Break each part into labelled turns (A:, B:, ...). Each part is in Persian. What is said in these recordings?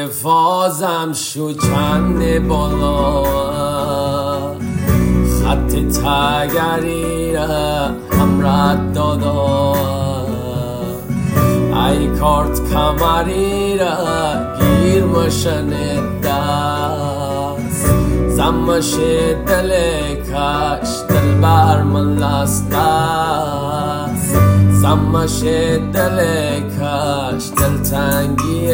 A: پای فازم شکنه بالا خط تگری را هم رد دادا ای کارت کمری را گیر مشنه دست زمش دل کش دل بر من لاست دست زمش دل کش دل تنگی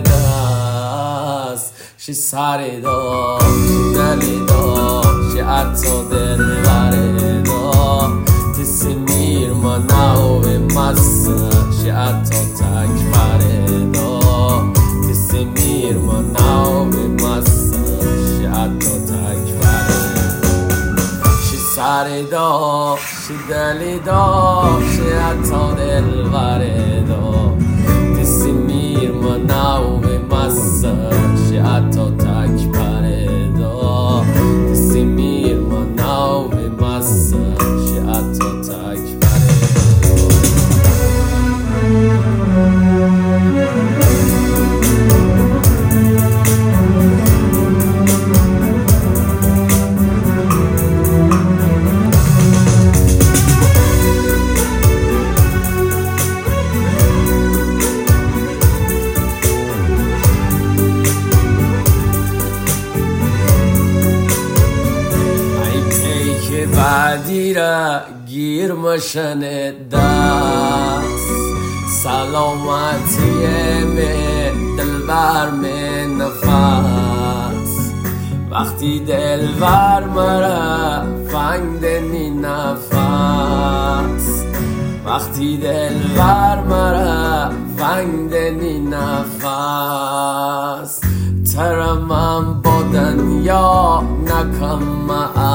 A: دست شی سری دا شی دلی دا شی عطا دل بره دا تسی میر ما ناوی مسا شی عطا تک بره دا تسی میر ما ناوی مسا شی عطا تک بره شی سری دا شی دلی دا شی عطا دل بره دا تسی میر ما ناوی مسا شی عطا تک بره دا تسی میر ما ناوی مسا شی عطا تک بره بعدی را گیر مشنه دست سلامتی می دلبر می نفس وقتی دلبر مرا فنگ دنی نفس وقتی دلبر مرا فنگ دنی نفس ترمم با دنیا نکم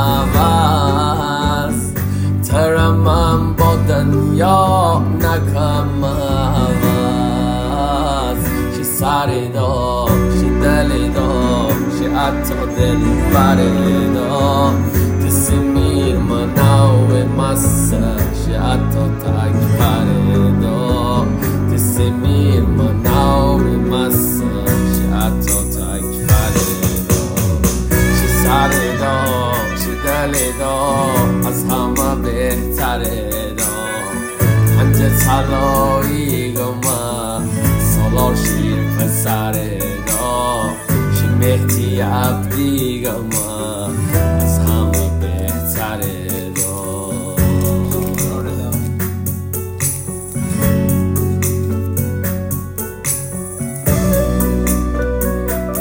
A: عوض ترمم با دنیا نکم عوض شی سری دا شی دلی دا شی عطا دل بره دا تسی میر ما ناوی مسا شی عطا تک بره دا تسی میر ما ناوی مسا شی عطا تک بره شی سری دا شی دلی دا از همه بهتره دا پنجه طلایی گما سالار شیر پسره دا شی مهدی عبدی گما از همه بهتره